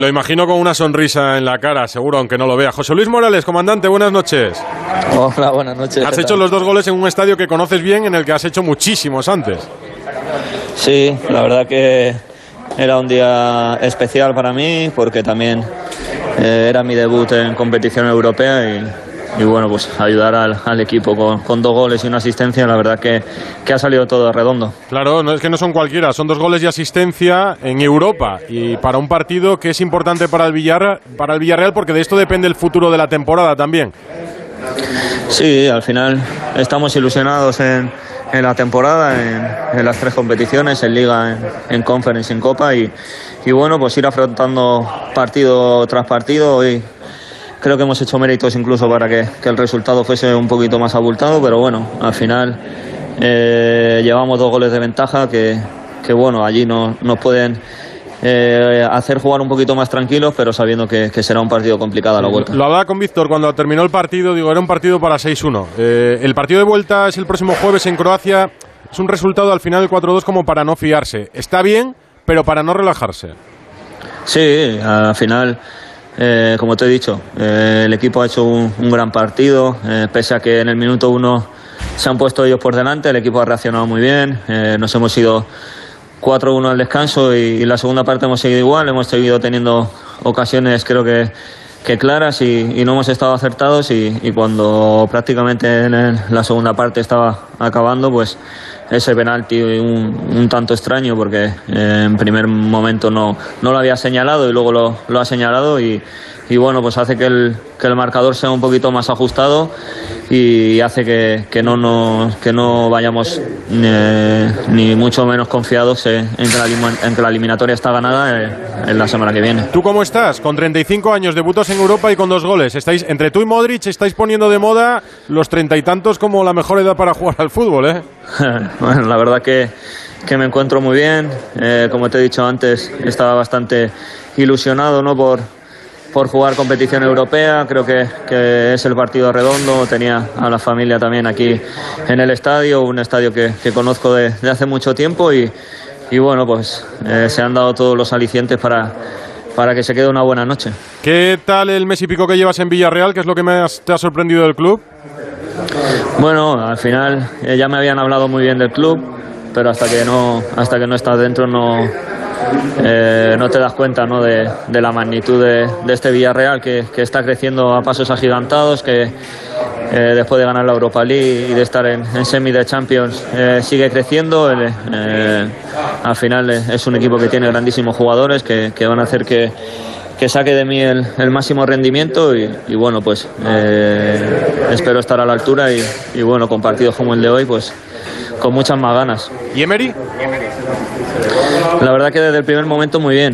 Lo imagino con una sonrisa en la cara, seguro, aunque no lo vea. José Luis Morales, comandante, buenas noches. Hola, buenas noches. Has hecho los 2 goles en un estadio que conoces bien, en el que has hecho muchísimos antes. Sí, la verdad que era un día especial para mí, porque también era mi debut en competición europea y bueno, pues ayudar al equipo con 2 goles y una asistencia, la verdad que ha salido todo redondo. Claro, no es que no son cualquiera, son 2 goles y asistencia en Europa y para un partido que es importante para el Villarreal, porque de esto depende el futuro de la temporada también. Sí, al final estamos ilusionados en la temporada, en las 3 competiciones, en Liga, en Conference, en Copa y bueno, pues ir afrontando partido tras partido. Y creo que hemos hecho méritos incluso para que el resultado fuese un poquito más abultado, pero bueno, al final llevamos 2 goles de ventaja que bueno, allí nos pueden hacer jugar un poquito más tranquilos, pero sabiendo que será un partido complicado a la vuelta. Lo hablaba con Víctor cuando terminó el partido, digo, era un partido para 6-1. El partido de vuelta es el próximo jueves en Croacia. Es un resultado al final del 4-2 como para no fiarse. Está bien, pero para no relajarse. Sí, al final, como te he dicho, el equipo ha hecho un gran partido, pese a que en el minuto 1 se han puesto ellos por delante, el equipo ha reaccionado muy bien, nos hemos ido 4-1 al descanso y la segunda parte hemos seguido igual, hemos seguido teniendo ocasiones creo que claras y no hemos estado acertados y cuando prácticamente en la segunda parte estaba acabando, pues ese penalti un tanto extraño porque en primer momento no lo había señalado y luego lo ha señalado y bueno, pues hace que el marcador sea un poquito más ajustado y hace que no vayamos ni mucho menos confiados en que la eliminatoria está ganada en la semana que viene. ¿Tú cómo estás? Con 35 años, debutos en Europa y con 2 goles. Entre tú y Modric estáis poniendo de moda los 30 y tantos como la mejor edad para jugar al fútbol, ¿eh? Bueno, la verdad que me encuentro muy bien. Como te he dicho antes, estaba bastante ilusionado, ¿no?, por jugar competición europea. Creo que es el partido redondo. Tenía a la familia también aquí en el estadio, un estadio que conozco de hace mucho tiempo y bueno, pues se han dado todos los alicientes para que se quede una buena noche. ¿Qué tal el mes y pico que llevas en Villarreal? ¿Qué es lo que te ha sorprendido del club? Bueno, al final ya me habían hablado muy bien del club, pero hasta que no estás dentro no te das cuenta, ¿no?, de la magnitud de este Villarreal que está creciendo a pasos agigantados, que después de ganar la Europa League y de estar en semi de Champions sigue creciendo. Al final es un equipo que tiene grandísimos jugadores que van a hacer que saque de mí el máximo rendimiento y bueno, pues espero estar a la altura y bueno, con partidos como el de hoy, pues con muchas más ganas. ¿Y Emery? La verdad que desde el primer momento muy bien.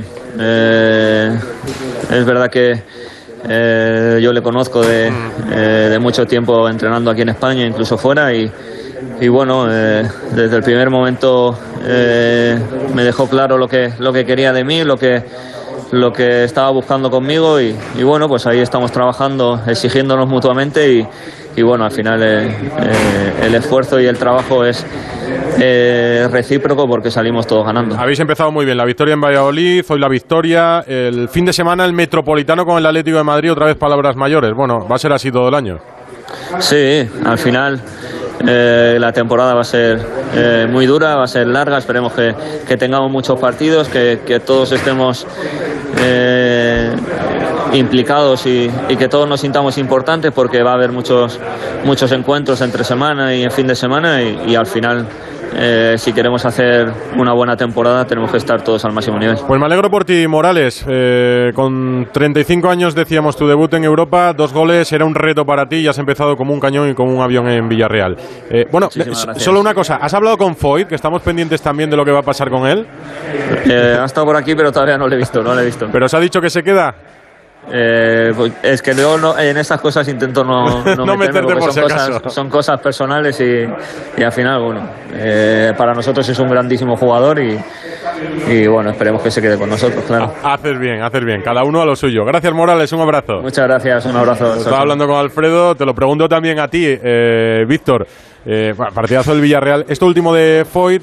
Es verdad que yo le conozco de mucho tiempo entrenando aquí en España, incluso fuera, y bueno, desde el primer momento me dejó claro lo que quería de mí, lo que estaba buscando conmigo y bueno, pues ahí estamos trabajando, exigiéndonos mutuamente y bueno, al final el esfuerzo y el trabajo es recíproco porque salimos todos ganando. Habéis empezado muy bien, la victoria en Valladolid, hoy la victoria, el fin de semana el Metropolitano con el Atlético de Madrid, otra vez palabras mayores. Bueno, va a ser así todo el año. Sí, al final la temporada va a ser muy dura, va a ser larga, esperemos que tengamos muchos partidos, que todos estemos implicados y que todos nos sintamos importantes porque va a haber muchos encuentros entre semana y en fin de semana y al final si queremos hacer una buena temporada tenemos que estar todos al máximo nivel. Pues me alegro por ti, Morales. Con 35 años decíamos tu debut en Europa, 2 goles, era un reto para ti y has empezado como un cañón y como un avión en Villarreal. Bueno, solo una cosa, ¿has hablado con Foyt? Que estamos pendientes también de lo que va a pasar con él. Ha estado por aquí pero todavía no lo he visto. ¿Pero os ha dicho que se queda? Pues es que yo en esas cosas intento no meterme porque son cosas personales y al final, bueno, para nosotros es un grandísimo jugador y bueno, esperemos que se quede con nosotros, claro. Haces bien, cada uno a lo suyo. Gracias, Morales, un abrazo. Muchas gracias, un abrazo. Estaba hablando con Alfredo, te lo pregunto también a ti, Víctor, partidazo del Villarreal. Esto último de Foyt,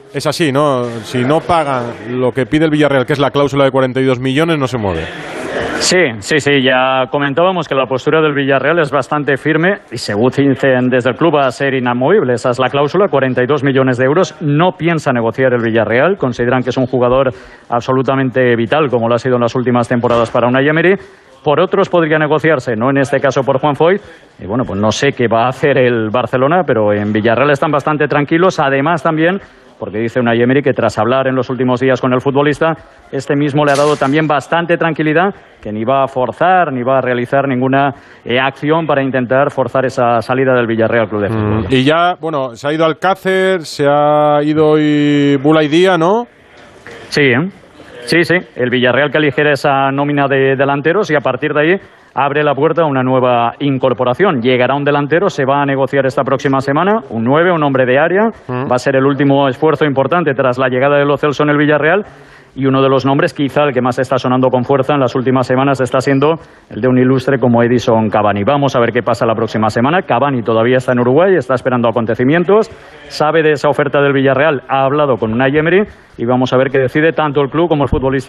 es así, ¿no? Si no pagan lo que pide el Villarreal, que es la cláusula de 42 millones, no se mueve. Sí, ya comentábamos que la postura del Villarreal es bastante firme y según dicen desde el club va a ser inamovible. Esa es la cláusula, 42 millones de euros. No piensa negociar el Villarreal, consideran que es un jugador absolutamente vital, como lo ha sido en las últimas temporadas para Unai Emery. Por otros podría negociarse, no en este caso por Juan Foyth. Y bueno, pues no sé qué va a hacer el Barcelona, pero en Villarreal están bastante tranquilos. Además también, porque dice Unai Emery que tras hablar en los últimos días con el futbolista, este mismo le ha dado también bastante tranquilidad, que ni va a forzar, ni va a realizar ninguna acción para intentar forzar esa salida del Villarreal Club de Fútbol. Y ya, bueno, se ha ido Alcácer, se ha ido hoy Boulaye Dia, ¿no? Sí, el Villarreal que eligiera esa nómina de delanteros y a partir de ahí abre la puerta a una nueva incorporación. Llegará un delantero, se va a negociar esta próxima semana, un 9, un hombre de área. Va a ser el último esfuerzo importante tras la llegada de Lo Celso en el Villarreal. Y uno de los nombres, quizá el que más está sonando con fuerza en las últimas semanas, está siendo el de un ilustre como Edison Cavani. Vamos a ver qué pasa la próxima semana. Cavani todavía está en Uruguay, está esperando acontecimientos, sabe de esa oferta del Villarreal, ha hablado con Unai Emery y vamos a ver qué decide tanto el club como el futbolista.